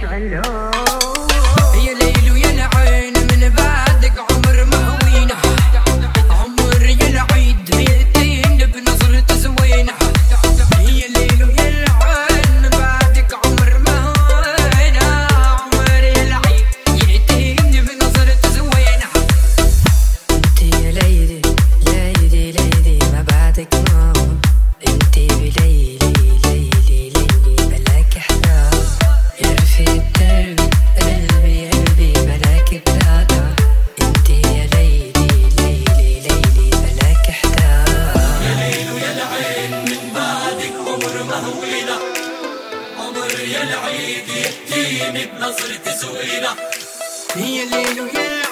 يا ليل ويا العين من بعدك عمر ما هوينا، عمر يا العيد هيتين بنظرة زوينة. يا ليل ويا العين من بعدك عمر ما هوينا، عمر يا العيد هيتين بنظرة زوينة. انت يا ليلي ليلي ليلي ما بعدك نور، انت بليلي ليلي ليلي بلاك حرام. يا رفيق دربي قلبي قلبي بلاك بلاطة، انت يا ليلي ليلي ليلي بلاك حرام. يا ليل ويا العين من بعدك عمر ما هوينا، عمر يا العيد يهديني بنظرة زوينة. يا ليل ويا